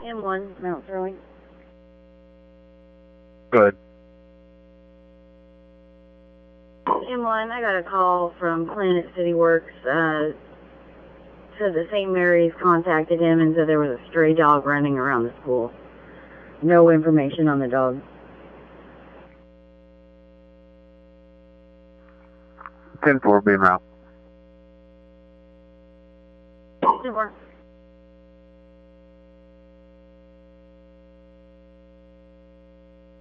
M1, Mount Sterling. Good. M1, I got a call from Planet City Works. Said that St. Mary's contacted him and said there was a stray dog running around the school. No information on the dog. 10-4, being route. 10-4.